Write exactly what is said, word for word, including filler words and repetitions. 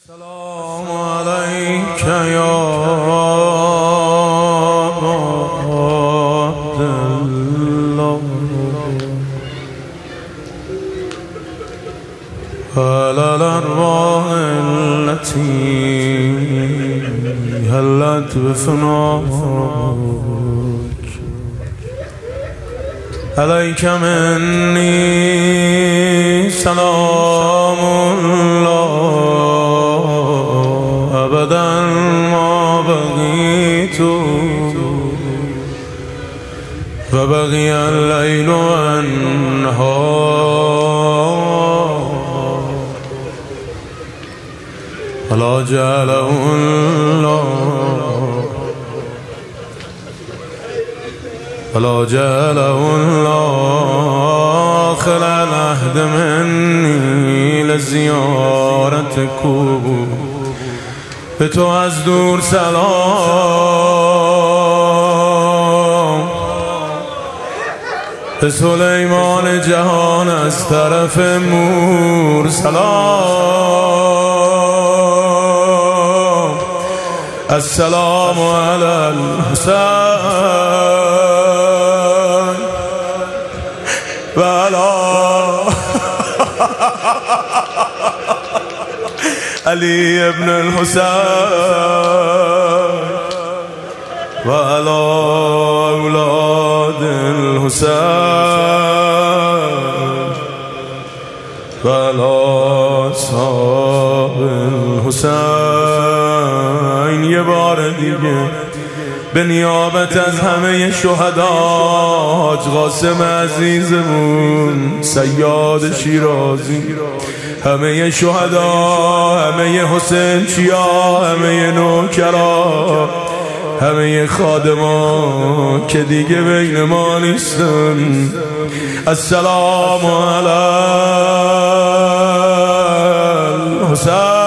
السلام عليك يا عبد الله على الأرواح التي هلت بفناك عليك مني سلام الله أبدا ما بقيت فبقي الليل والنهار ولا جعله الله ولا جعله الله خلال العهد مني لزيارتك به تو از دور سلام به سلیمان جهان از طرف مور سلام السلام علی الحسین و علی علی ابن الحسین و علی اولاد الحسین و علی اصحاب الحسین. یه بار دیگه به نیابت از همه شهدا حاج قاسم عزیزمون، صیاد شیرازی، همه شهدا، همه حسین چیا، همه نوکرا، همه خادمان که دیگه بین ما نیستن، السلام علی الحسین